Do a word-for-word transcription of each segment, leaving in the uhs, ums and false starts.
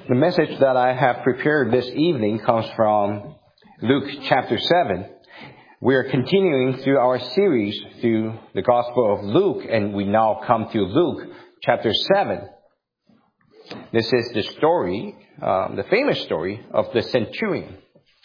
The message that I have prepared this evening comes from Luke chapter seven. We are continuing through our series through the Gospel of Luke, and we now come to Luke chapter seven. This is the story, um, the famous story of the centurion.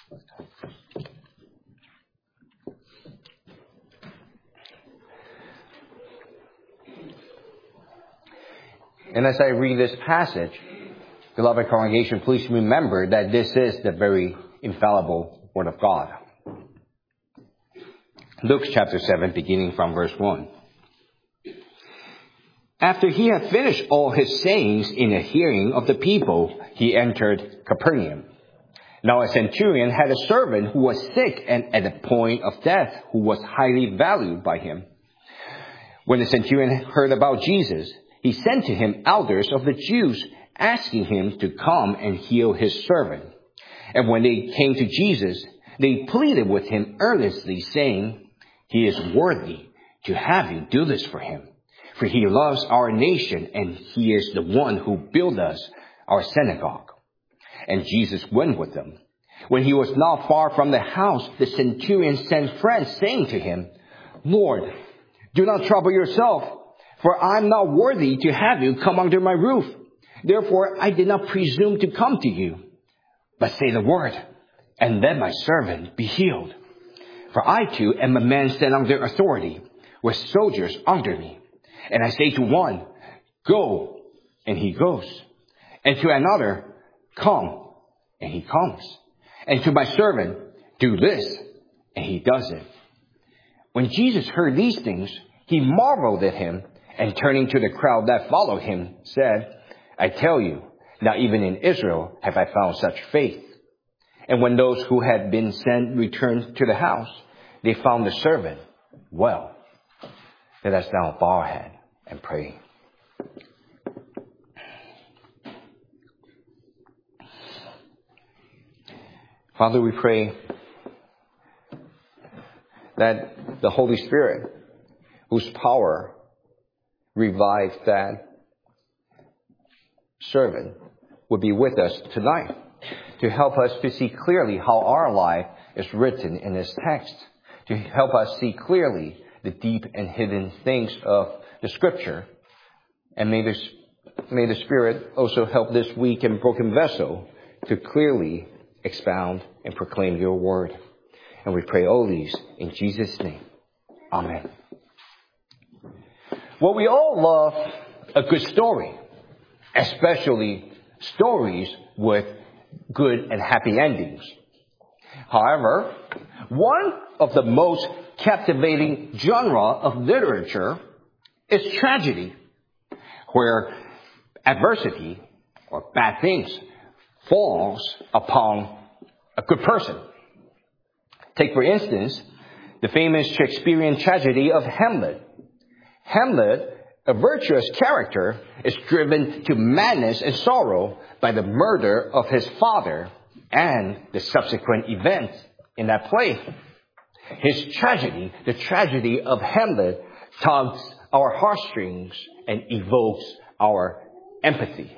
And as I read this passage, beloved congregation, please remember that this is the very infallible Word of God. Luke chapter seven, beginning from verse one. After he had finished all his sayings in the hearing of the people, he entered Capernaum. Now a centurion had a servant who was sick and at the point of death, who was highly valued by him. When the centurion heard about Jesus, he sent to him elders of the Jews, asking him to come and heal his servant. And when they came to Jesus, they pleaded with him earnestly, saying, "He is worthy to have you do this for him. For he loves our nation, and he is the one who built us our synagogue." And Jesus went with them. When he was not far from the house, the centurion sent friends, saying to him, "Lord, do not trouble yourself, for I am not worthy to have you come under my roof. Therefore I did not presume to come to you. But say the word, and let my servant be healed. For I too am a man set under authority, with soldiers under me. And I say to one, 'Go,' and he goes. And to another, 'Come,' and he comes. And to my servant, 'Do this,' and he does it." When Jesus heard these things, he marveled at him, and turning to the crowd that followed him, said, "I tell you, not even in Israel have I found such faith." And when those who had been sent returned to the house, they found the servant well. Let us now bow our head and pray. Father, we pray that the Holy Spirit, whose power revived that servant, would be with us tonight to help us to see clearly how our life is written in this text, to help us see clearly the deep and hidden things of the Scripture. And may the, may the Spirit also help this weak and broken vessel to clearly expound and proclaim your word. And we pray all these in Jesus' name. Amen. Well, we all love a good story, especially stories with good and happy endings. However, one of the most captivating genre of literature is tragedy, where adversity or bad things falls upon a good person. Take, for instance, the famous Shakespearean tragedy of Hamlet. Hamlet, a virtuous character, is driven to madness and sorrow by the murder of his father and the subsequent events in that play. His tragedy, the tragedy of Hamlet, tugs our heartstrings and evokes our empathy.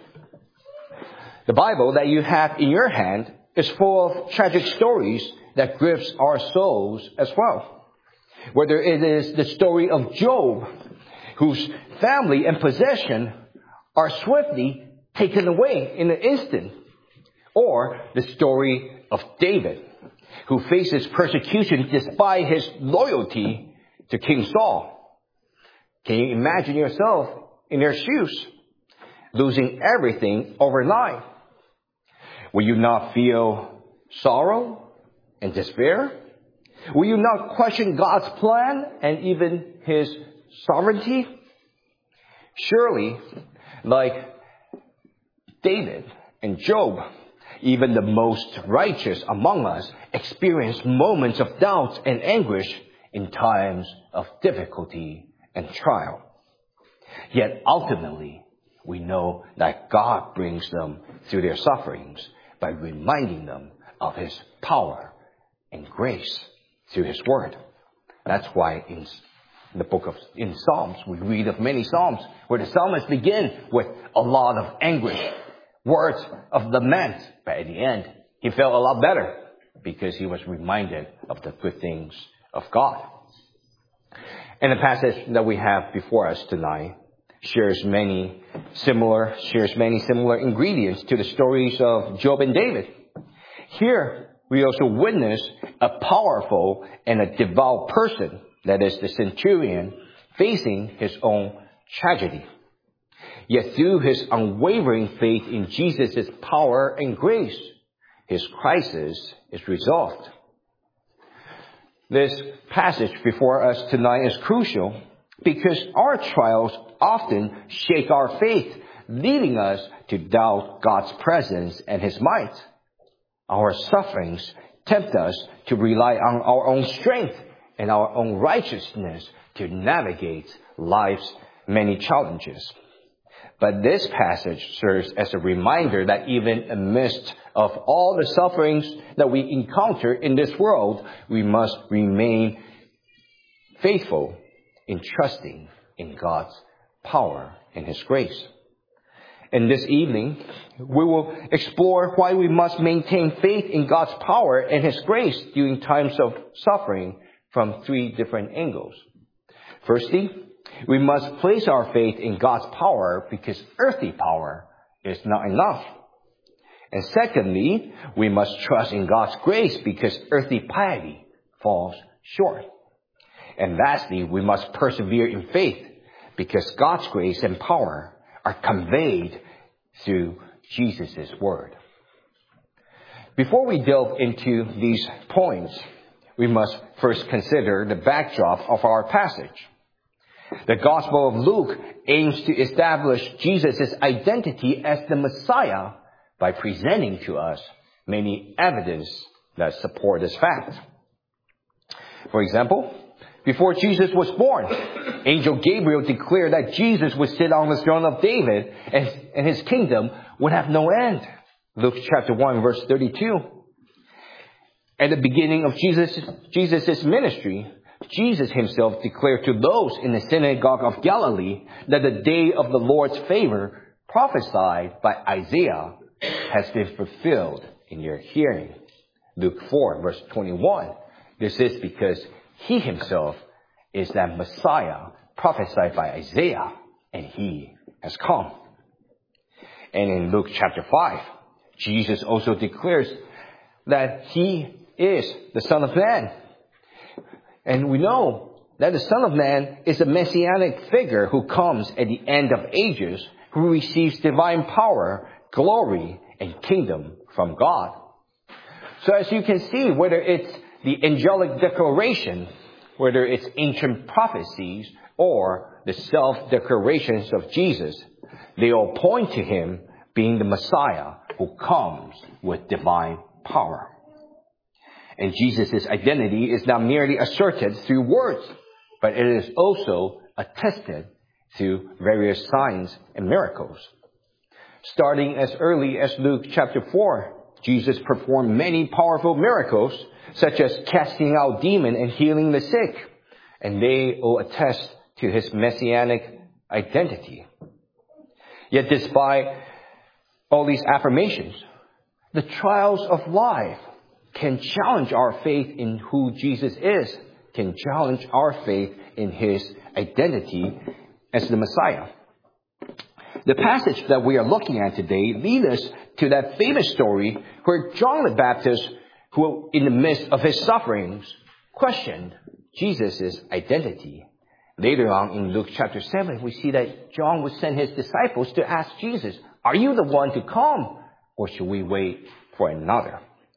The Bible that you have in your hand is full of tragic stories that grips our souls as well. Whether it is the story of Job, whose family and possession are swiftly taken away in an instant, or the story of David, who faces persecution despite his loyalty to King Saul. Can you imagine yourself in their shoes, losing everything overnight? Will you not feel sorrow and despair? Will you not question God's plan and even His sovereignty? Surely, like David and Job, even the most righteous among us experience moments of doubt and anguish in times of difficulty and trial. Yet ultimately, we know that God brings them through their sufferings by reminding them of His power and grace through His Word. That's why in the book of, in Psalms, we read of many Psalms where the psalmists begin with a lot of anguish, words of lament. But at the end, he felt a lot better because he was reminded of the good things of God. And the passage that we have before us tonight shares many similar, shares many similar ingredients to the stories of Job and David. Here, we also witness a powerful and a devout person, that is the centurion, facing his own tragedy. Yet through his unwavering faith in Jesus' power and grace, his crisis is resolved. This passage before us tonight is crucial because our trials often shake our faith, leading us to doubt God's presence and His might. Our sufferings tempt us to rely on our own strength and our own righteousness to navigate life's many challenges. But this passage serves as a reminder that even amidst of all the sufferings that we encounter in this world, we must remain faithful in trusting in God's power and His grace. And this evening, we will explore why we must maintain faith in God's power and His grace during times of suffering from three different angles. Firstly, we must place our faith in God's power because earthly power is not enough. And secondly, we must trust in God's grace because earthly piety falls short. And lastly, we must persevere in faith because God's grace and power are conveyed through Jesus' word. Before we delve into these points, we must first consider the backdrop of our passage. The Gospel of Luke aims to establish Jesus' identity as the Messiah by presenting to us many evidence that support this fact. For example, before Jesus was born, Angel Gabriel declared that Jesus would sit on the throne of David and, and his kingdom would have no end. Luke chapter one, verse thirty-two. At the beginning of Jesus' Jesus' ministry, Jesus himself declared to those in the synagogue of Galilee that the day of the Lord's favor prophesied by Isaiah has been fulfilled in your hearing. Luke four, verse twenty-one. This is because he himself is that Messiah prophesied by Isaiah, and he has come. And in Luke chapter five, Jesus also declares that he is the Son of Man. And we know that the Son of Man is a messianic figure who comes at the end of ages, who receives divine power, glory, and kingdom from God. So as you can see, whether it's the angelic declaration, whether it's ancient prophecies, or the self-declarations of Jesus, they all point to him being the Messiah who comes with divine power. And Jesus' identity is not merely asserted through words, but it is also attested through various signs and miracles. Starting as early as Luke chapter four, Jesus performed many powerful miracles, such as casting out demons and healing the sick, and they all attest to his messianic identity. Yet despite all these affirmations, the trials of life can challenge our faith in who Jesus is, can challenge our faith in his identity as the Messiah. The passage that we are looking at today leads us to that famous story where John the Baptist, who in the midst of his sufferings, questioned Jesus' identity. Later on in Luke chapter seven, we see that John would send his disciples to ask Jesus, "Are you the one to come, or should we wait for another?"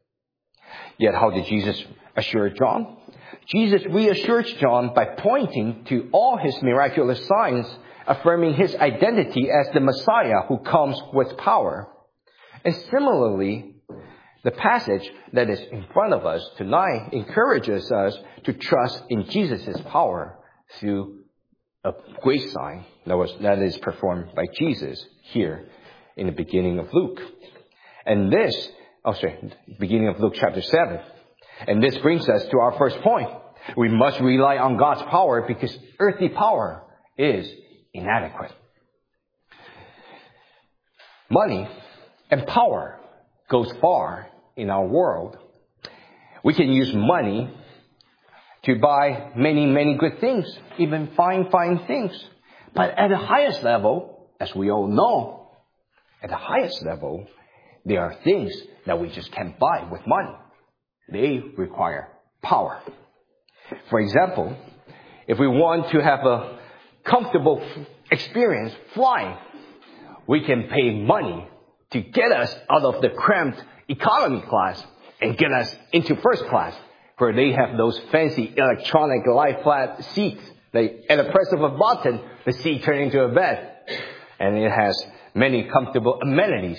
Yet how did Jesus assure John? Jesus reassures John by pointing to all his miraculous signs, affirming his identity as the Messiah who comes with power. And similarly, the passage that is in front of us tonight encourages us to trust in Jesus' power through a great sign that was that is performed by Jesus here in the beginning of Luke. And this Oh, sorry, beginning of Luke chapter seven. And this brings us to our first point. We must rely on God's power because earthly power is inadequate. Money and power goes far in our world. We can use money to buy many, many good things, even fine, fine things. But at the highest level, as we all know, at the highest level, there are things that we just can't buy with money. They require power. For example, if we want to have a comfortable experience flying, we can pay money to get us out of the cramped economy class and get us into first class, where they have those fancy electronic lie flat seats. They, at the press of a button, the seat turns into a bed. And it has many comfortable amenities.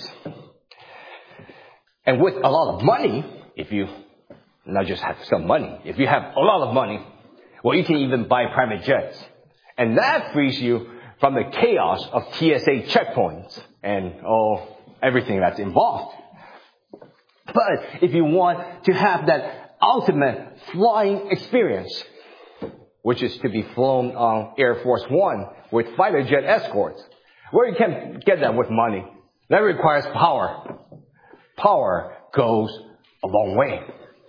And with a lot of money, if you not just have some money, if you have a lot of money, well, you can even buy private jets. And that frees you from the chaos of T S A checkpoints and all, everything that's involved. But if you want to have that ultimate flying experience, which is to be flown on Air Force One with fighter jet escorts, well, you can't get that with money. That requires power. Power goes a long way.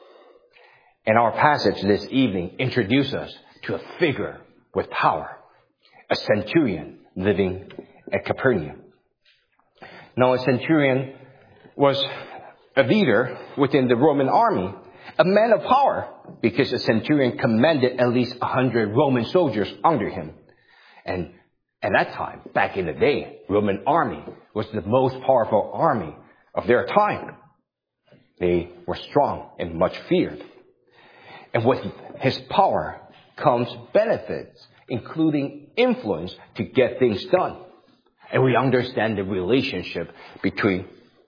And our passage this evening introduces us to a figure with power, a centurion living at Capernaum. Now, a centurion was a leader within the Roman army, a man of power, because a centurion commanded at least a hundred Roman soldiers under him. And at that time, back in the day, Roman army was the most powerful army of their time. They were strong and much feared. And with his power comes benefits, including influence to get things done. And we understand the relationship between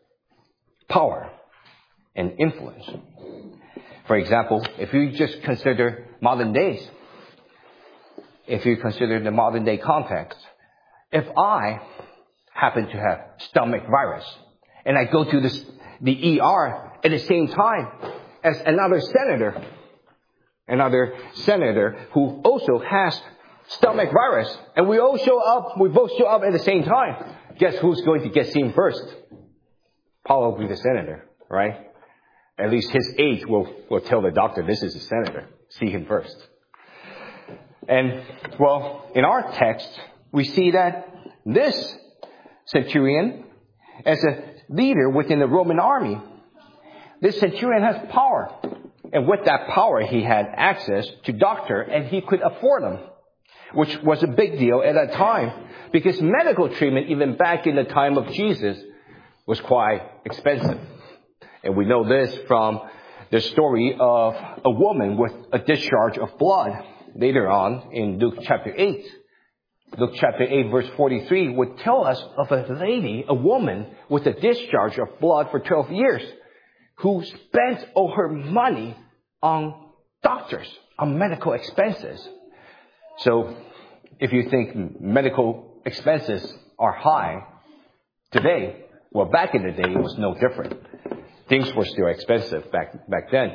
power and influence. For example, if you just consider modern days, if you consider the modern day context, if I happen to have stomach virus and I go to this, the E R at the same time as another senator, another senator who also has stomach virus, and we all show up, we both show up at the same time, guess who's going to get seen first? Probably the senator, right? At least his age will, will tell the doctor, this is the senator. See him first. And, well, in our text, we see that this centurion, as a leader within the Roman army, this centurion has power. And with that power, he had access to doctor, and he could afford them, which was a big deal at that time, because medical treatment, even back in the time of Jesus, was quite expensive. And we know this from the story of a woman with a discharge of blood later on in Luke chapter eight. Luke chapter eight verse forty-three would tell us of a lady, a woman with a discharge of blood for twelve years, who spent all her money on doctors, on medical expenses. So if you think medical expenses are high today, well, back in the day, it was no different. Things were still expensive back, back then.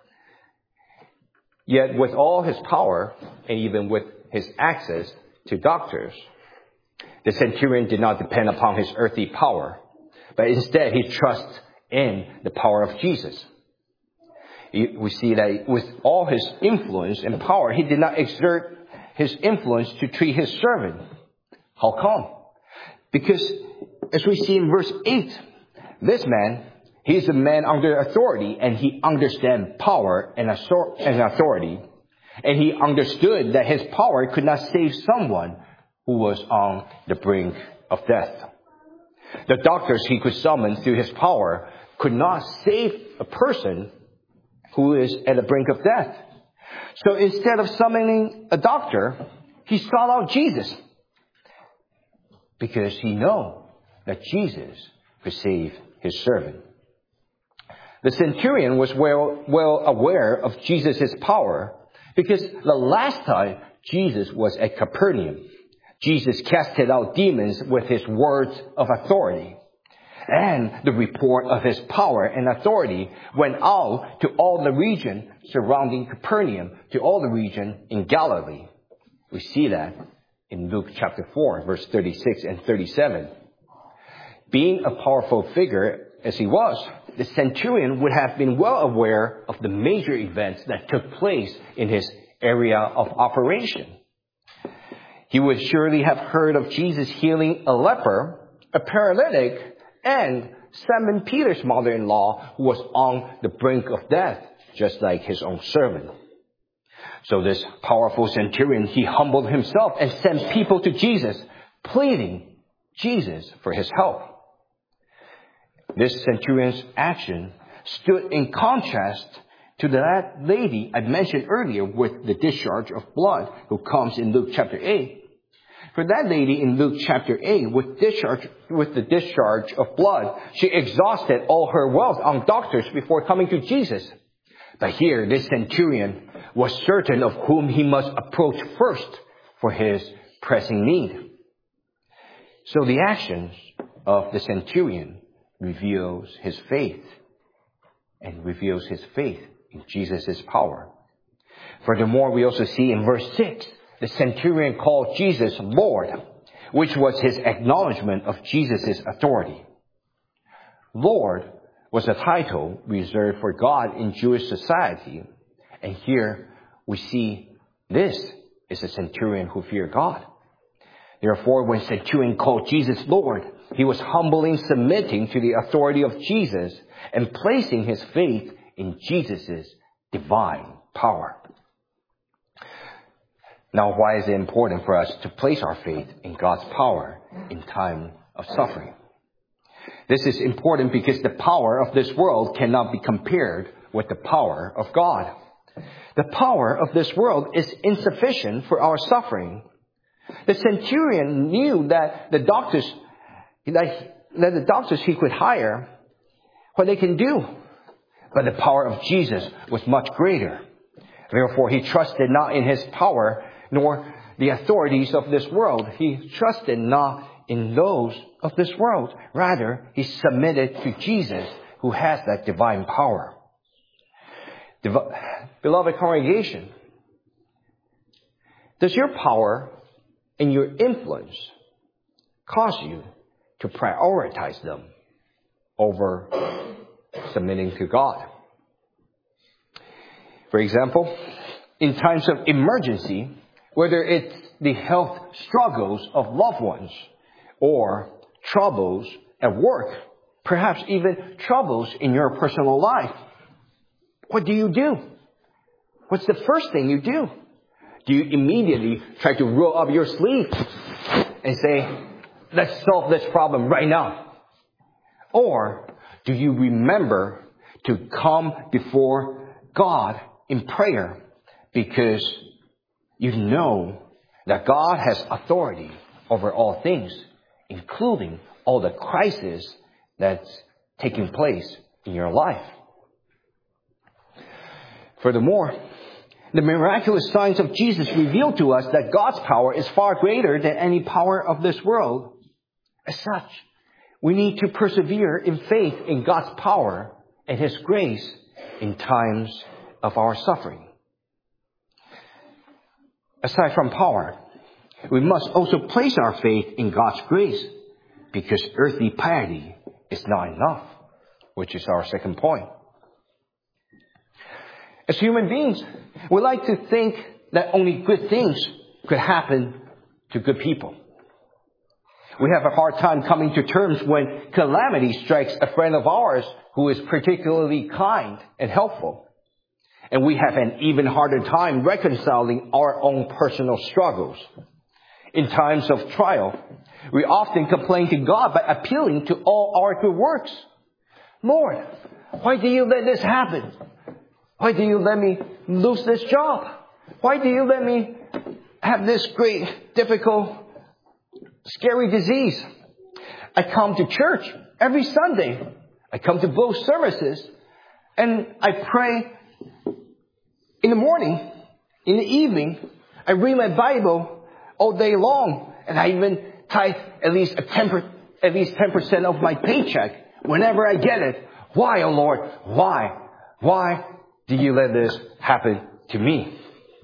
Yet with all his power, and even with his access to doctors, the centurion did not depend upon his earthly power, but instead he trusts in the power of Jesus. We see that with all his influence and power, he did not exert his influence to treat his servant. How come? Because as we see in verse eight, this man, he is a man under authority, and he understands power and authority. And he understood that his power could not save someone who was on the brink of death. The doctors he could summon through his power could not save a person who is at the brink of death. So instead of summoning a doctor, he sought out Jesus, because he knew that Jesus could save his servant. The centurion was well, well aware of Jesus' power, because the last time Jesus was at Capernaum, Jesus casted out demons with his words of authority. And the report of his power and authority went out to all the region surrounding Capernaum, to all the region in Galilee. We see that in Luke chapter four, verse thirty-six and thirty-seven. Being a powerful figure as he was, the centurion would have been well aware of the major events that took place in his area of operation. He would surely have heard of Jesus healing a leper, a paralytic, and Simon Peter's mother-in-law who was on the brink of death, just like his own servant. So this powerful centurion, he humbled himself and sent people to Jesus, pleading Jesus for his help. This centurion's action stood in contrast to that lady I mentioned earlier with the discharge of blood who comes in Luke chapter eight. For that lady in Luke chapter eight with discharge, with the discharge of blood, she exhausted all her wealth on doctors before coming to Jesus. But here, this centurion was certain of whom he must approach first for his pressing need. So the actions of the centurion reveals his faith and reveals his faith in Jesus' power. Furthermore, we also see in verse six, the centurion called Jesus Lord, which was his acknowledgement of Jesus' authority. Lord was a title reserved for God in Jewish society. And here we see this is a centurion who feared God. Therefore, when centurion called Jesus Lord, he was humbly submitting to the authority of Jesus and placing his faith in Jesus' divine power. Now, why is it important for us to place our faith in God's power in time of suffering? This is important because the power of this world cannot be compared with the power of God. The power of this world is insufficient for our suffering. The centurion knew that the doctors, that, that the doctors he could hire, what they can do. But the power of Jesus was much greater. Therefore, he trusted not in his power, nor the authorities of this world. He trusted not in those of this world. Rather, he submitted to Jesus, who has that divine power. Div- Beloved congregation, does your power and your influence cause you to prioritize them over submitting to God? For example, in times of emergency, whether it's the health struggles of loved ones or troubles at work, perhaps even troubles in your personal life, what do you do? What's the first thing you do? Do you immediately try to roll up your sleeve and say, let's solve this problem right now? Or do you remember to come before God in prayer because you know that God has authority over all things, including all the crisis that's taking place in your life? Furthermore, the miraculous signs of Jesus reveal to us that God's power is far greater than any power of this world. As such, we need to persevere in faith in God's power and His grace in times of our suffering. Aside from power, we must also place our faith in God's grace, because earthly piety is not enough, which is our second point. As human beings, we like to think that only good things could happen to good people. We have a hard time coming to terms when calamity strikes a friend of ours who is particularly kind and helpful. And we have an even harder time reconciling our own personal struggles. In times of trial, we often complain to God by appealing to all our good works. Lord, why do you let this happen? Why do you let me lose this job? Why do you let me have this great, difficult, scary disease? I come to church every Sunday. I come to both services. And I pray in the morning, in the evening. I read my Bible all day long. And I even tithe at least a ten per, at least ten percent of my paycheck whenever I get it. Why, oh Lord? Why? Why do you let this happen to me?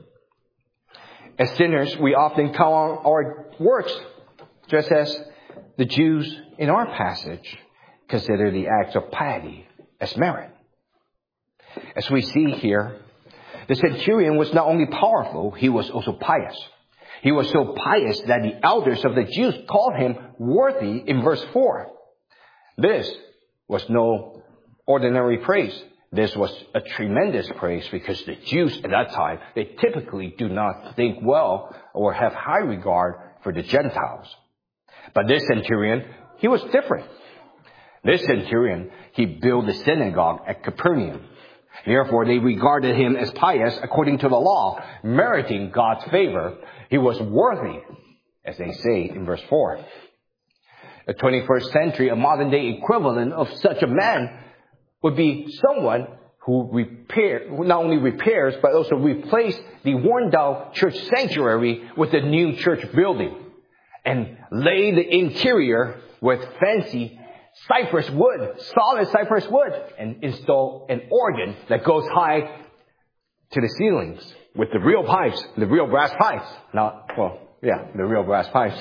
As sinners, we often count on our works, just as the Jews in our passage consider the acts of piety as merit. As we see here, the centurion was not only powerful, he was also pious. He was so pious that the elders of the Jews called him worthy in verse four. This was no ordinary praise. This was a tremendous praise because the Jews at that time, they typically do not think well or have high regard for the Gentiles. But this centurion, he was different. This centurion, he built a synagogue at Capernaum. Therefore, they regarded him as pious according to the law, meriting God's favor. He was worthy, as they say in verse four. The twenty-first century, a modern day equivalent of such a man would be someone who repair, who not only repairs, but also replaced the worn down church sanctuary with a new church building and lay the interior with fancy cypress wood, solid cypress wood, and install an organ that goes high to the ceilings with the real pipes, the real brass pipes. Not, well, yeah, the real brass pipes.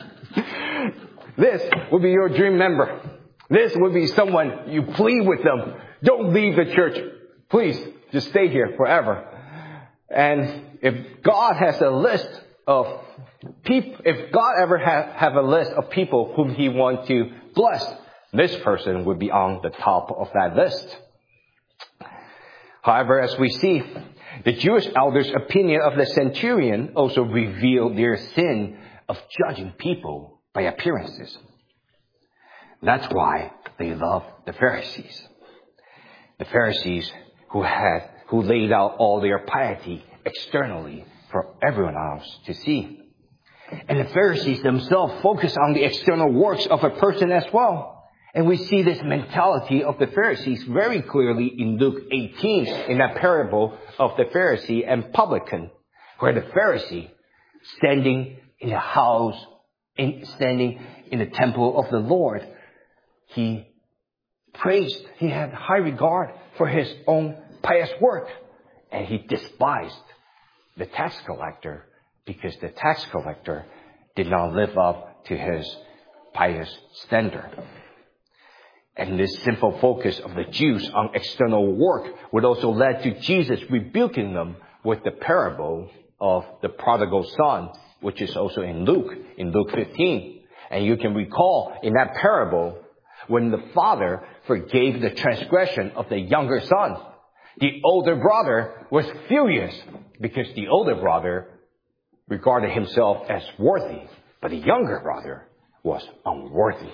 This would be your dream member. This would be someone you plead with them. Don't leave the church. Please, just stay here forever. And if God has a list of people, if God ever ha- have a list of people whom He wants to bless, this person would be on the top of that list. However, as we see, the Jewish elders' opinion of the centurion also revealed their sin of judging people by appearances. That's why they loved the Pharisees. The Pharisees who had, who laid out all their piety externally for everyone else to see. And the Pharisees themselves focused on the external works of a person as well. And we see this mentality of the Pharisees very clearly in Luke eighteen, in that parable of the Pharisee and publican, where the Pharisee, standing in the house, in, standing in the temple of the Lord, he praised, he had high regard for his own pious work, and he despised the tax collector because the tax collector did not live up to his pious standard. And this simple focus of the Jews on external work would also lead to Jesus rebuking them with the parable of the prodigal son, which is also in Luke, in Luke fifteen. And you can recall in that parable, when the father forgave the transgression of the younger son, the older brother was furious because the older brother regarded himself as worthy, but the younger brother was unworthy.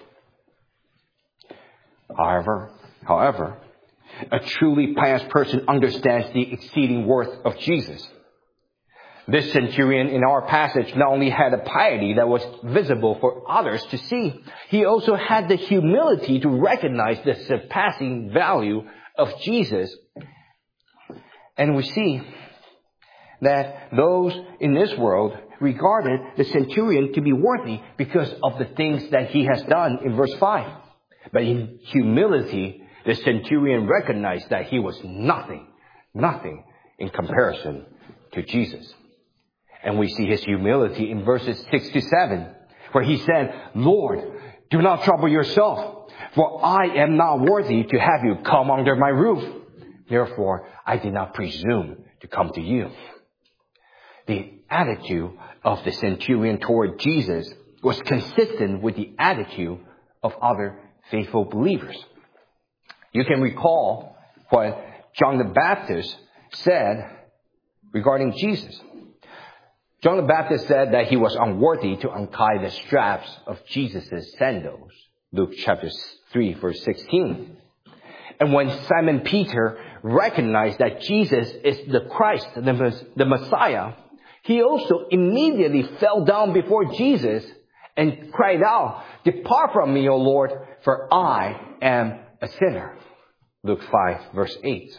However, however, a truly pious person understands the exceeding worth of Jesus. This centurion in our passage not only had a piety that was visible for others to see, he also had the humility to recognize the surpassing value of Jesus. And we see that those in this world regarded the centurion to be worthy because of the things that he has done in verse five. But in humility, the centurion recognized that he was nothing, nothing in comparison to Jesus. And we see his humility in verses six to seven, where he said, "Lord, do not trouble yourself, for I am not worthy to have you come under my roof. Therefore, I did not presume to come to you." The attitude of the centurion toward Jesus was consistent with the attitude of other faithful believers. You can recall what John the Baptist said regarding Jesus. John the Baptist said that he was unworthy to untie the straps of Jesus' sandals. Luke chapter three, verse sixteen. And when Simon Peter recognized that Jesus is the Christ, the Messiah, he also immediately fell down before Jesus and cried out, "Depart from me, O Lord, for I am a sinner." Luke five, verse eight.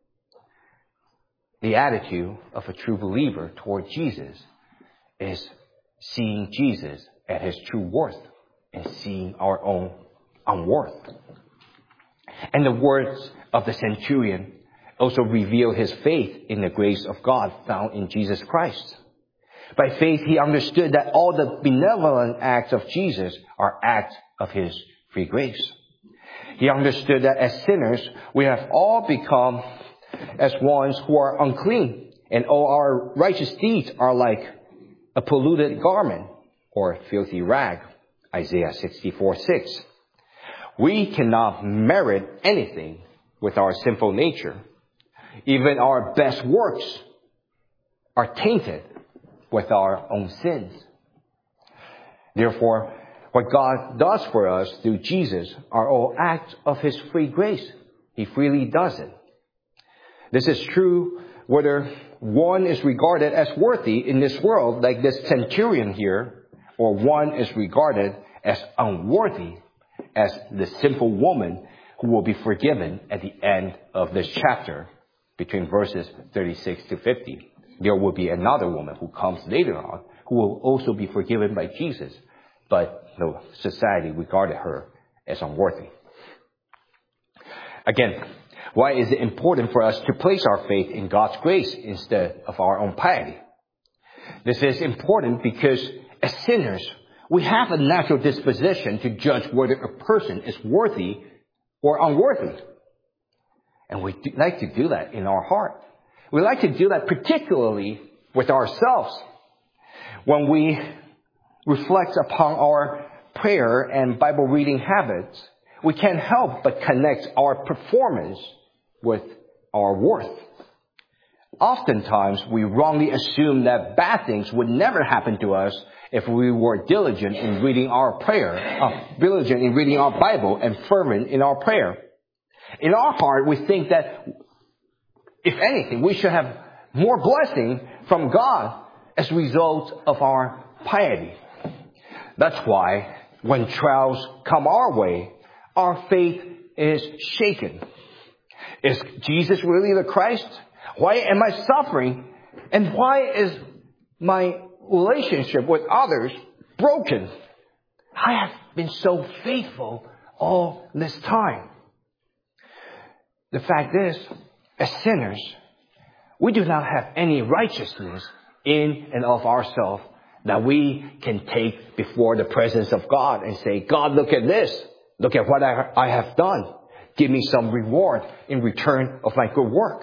The attitude of a true believer toward Jesus is seeing Jesus at his true worth and seeing our own unworth. And the words of the centurion also reveal his faith in the grace of God found in Jesus Christ. By faith, he understood that all the benevolent acts of Jesus are acts of his free grace. He understood that as sinners, we have all become as ones who are unclean, and all our righteous deeds are like a polluted garment or a filthy rag. Isaiah sixty-four six. We cannot merit anything with our sinful nature. Even our best works are tainted with our own sins. Therefore, what God does for us through Jesus are all acts of his free grace. He freely does it. This is true whether one is regarded as worthy in this world, like this centurion here, or one is regarded as unworthy, as the sinful woman who will be forgiven at the end of this chapter, between verses thirty-six to fifty. There will be another woman who comes later on, who will also be forgiven by Jesus, but the society regarded her as unworthy. Again, why is it important for us to place our faith in God's grace instead of our own piety? This is important because as sinners, we have a natural disposition to judge whether a person is worthy or unworthy. And we do like to do that in our heart. We like to do that particularly with ourselves. When we reflect upon our prayer and Bible reading habits, we can't help but connect our performance with our worth. Oftentimes, we wrongly assume that bad things would never happen to us if we were diligent in reading our prayer, uh, diligent in reading our Bible and fervent in our prayer. In our heart, we think that, if anything, we should have more blessing from God as a result of our piety. That's why when trials come our way, our faith is shaken. Is Jesus really the Christ? Why am I suffering? And why is my relationship with others broken? I have been so faithful all this time. The fact is, as sinners, we do not have any righteousness in and of ourselves that we can take before the presence of God and say, God, look at this. Look at what I, I have done. Give me some reward in return of my good work.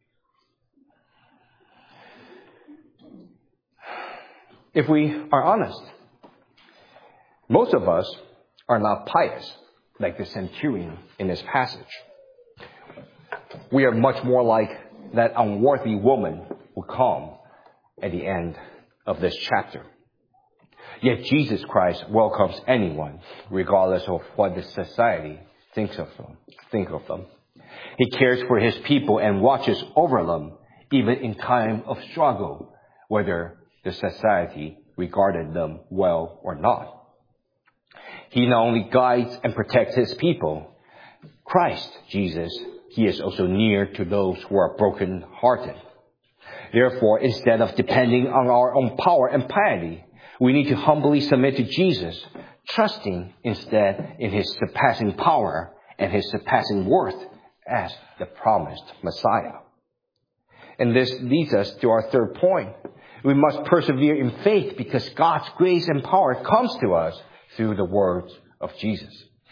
If we are honest, most of us are not pious like the centurion in this passage. We are much more like that unworthy woman who come at the end of this chapter. Yet Jesus Christ welcomes anyone, regardless of what the society thinks of them. Think of them. He cares for his people and watches over them, even in time of struggle, whether the society regarded them well or not. He not only guides and protects his people, Christ, Jesus, he is also near to those who are broken-hearted. Therefore, instead of depending on our own power and piety, we need to humbly submit to Jesus, trusting instead in his surpassing power and his surpassing worth as the promised Messiah. And this leads us to our third point. We must persevere in faith because God's grace and power comes to us through the words of Jesus.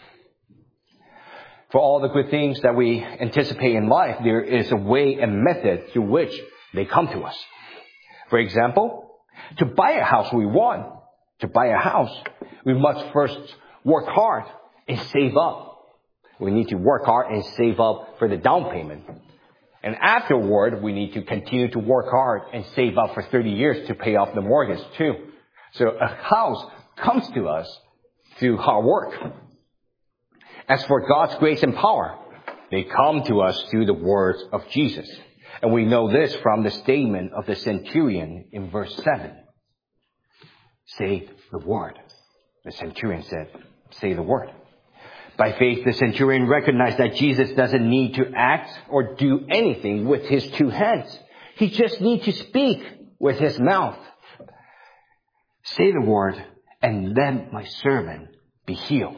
For all the good things that we anticipate in life, there is a way and method through which they come to us. For example, to buy a house we want, to buy a house, we must first work hard and save up. We need to work hard and save up for the down payment. And afterward, we need to continue to work hard and save up for thirty years to pay off the mortgage too. So a house comes to us through hard work. As for God's grace and power, they come to us through the words of Jesus. And we know this from the statement of the centurion in verse seven. Say the word. The centurion said, say the word. By faith, the centurion recognized that Jesus doesn't need to act or do anything with his two hands. He just needs to speak with his mouth. Say the word, and let my servant be healed.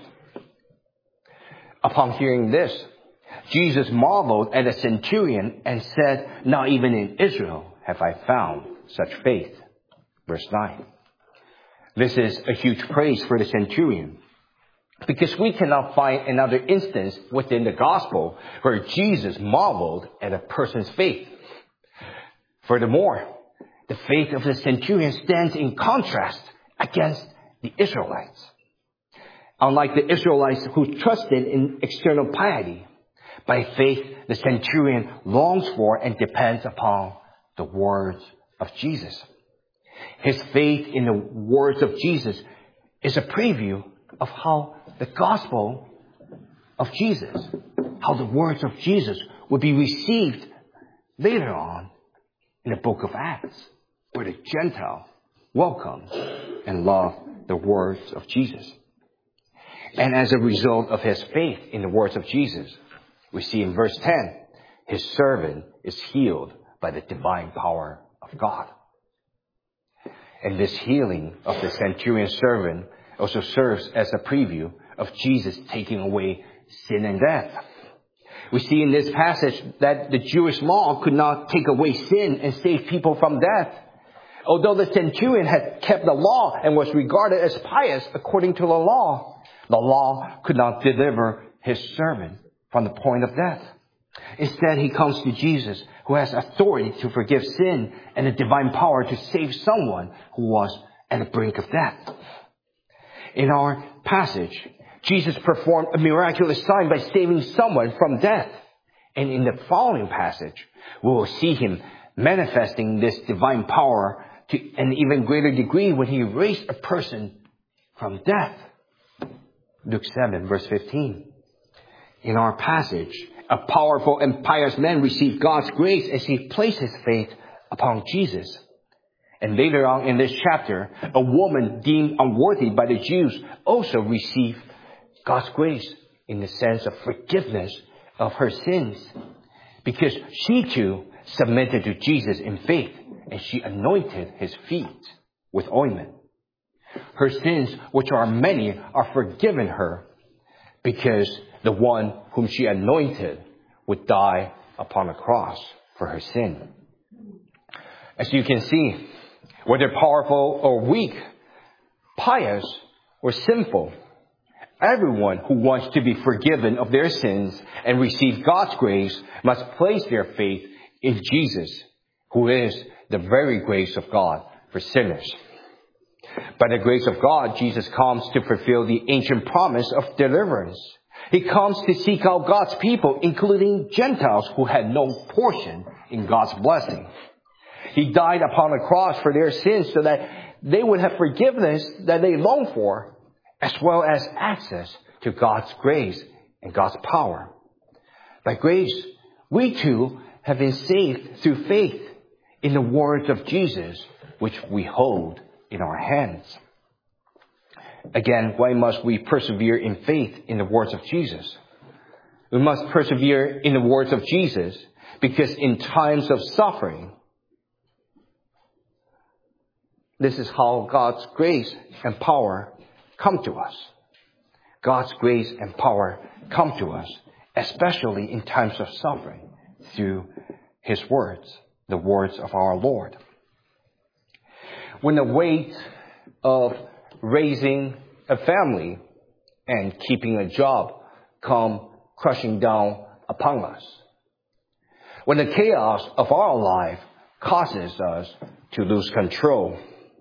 Upon hearing this, Jesus marveled at the centurion and said, not even in Israel have I found such faith. Verse nine. This is a huge praise for the centurion, because we cannot find another instance within the gospel where Jesus marveled at a person's faith. Furthermore, the faith of the centurion stands in contrast against the Israelites. Unlike the Israelites who trusted in external piety, by faith the centurion longs for and depends upon the words of Jesus. His faith in the words of Jesus is a preview of how the gospel of Jesus, how the words of Jesus would be received later on in the book of Acts, where the Gentile welcomed and loved the words of Jesus. And as a result of his faith in the words of Jesus, we see in verse ten, his servant is healed by the divine power of God. And this healing of the centurion's servant also serves as a preview of Jesus taking away sin and death. We see in this passage that the Jewish law could not take away sin and save people from death. Although the centurion had kept the law and was regarded as pious according to the law, the law could not deliver his servant from the point of death. Instead, he comes to Jesus, who has authority to forgive sin and the divine power to save someone who was at the brink of death. In our passage, Jesus performed a miraculous sign by saving someone from death. And in the following passage, we will see him manifesting this divine power to an even greater degree when he raised a person from death. Luke seven, verse fifteen. In our passage, a powerful and pious man received God's grace as he placed his faith upon Jesus. And later on in this chapter, a woman deemed unworthy by the Jews also received God's grace in the sense of forgiveness of her sins, because she too submitted to Jesus in faith, and she anointed his feet with ointment. Her sins, which are many, are forgiven her, because the one whom she anointed would die upon a cross for her sin. As you can see, whether powerful or weak, pious or sinful, everyone who wants to be forgiven of their sins and receive God's grace must place their faith in Jesus, who is the very grace of God for sinners. By the grace of God, Jesus comes to fulfill the ancient promise of deliverance. He comes to seek out God's people, including Gentiles who had no portion in God's blessing. He died upon the cross for their sins so that they would have forgiveness that they long for, as well as access to God's grace and God's power. By grace, we too have been saved through faith in the words of Jesus, which we hold in our hands. Again, why must we persevere in faith in the words of Jesus? We must persevere in the words of Jesus because in times of suffering, this is how God's grace and power come to us. God's grace and power come to us, especially in times of suffering, through His words, the words of our Lord. When the weight of raising a family and keeping a job come crushing down upon us, when the chaos of our life causes us to lose control,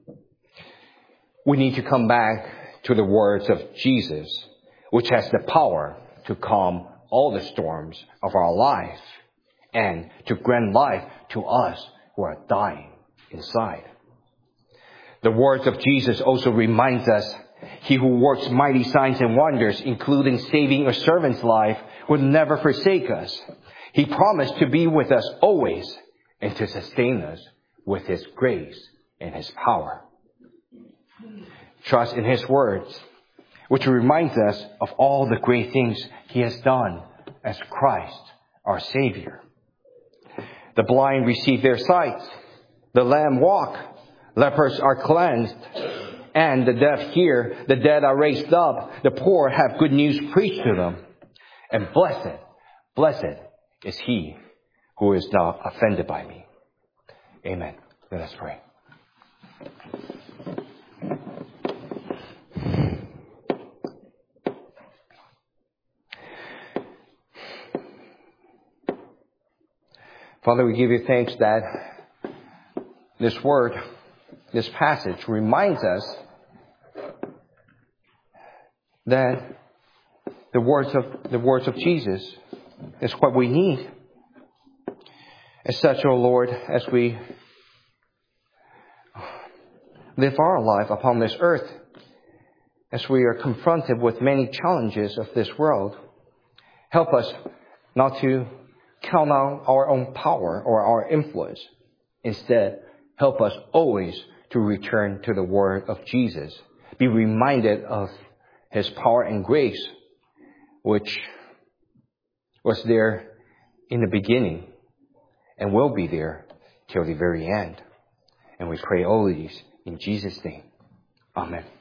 we need to come back to the words of Jesus, which has the power to calm all the storms of our life and to grant life to us who are dying inside. The words of Jesus also reminds us, He who works mighty signs and wonders, including saving a servant's life, will never forsake us. He promised to be with us always and to sustain us with His grace and His power. Trust in His words, which reminds us of all the great things He has done as Christ, our Savior. The blind receive their sight, the lame walk, lepers are cleansed, and the deaf hear, the dead are raised up, the poor have good news preached to them. And blessed, blessed is he who is not offended by me. Amen. Let us pray. Father, we give you thanks that this word, this passage reminds us that the words of the words of Jesus is what we need. As such, O Lord, as we live our life upon this earth, as we are confronted with many challenges of this world, help us not to count on our own power or our influence. Instead, help us always to return to the word of Jesus. Be reminded of his power and grace, which was there in the beginning and will be there till the very end. And we pray all these in Jesus' name. Amen.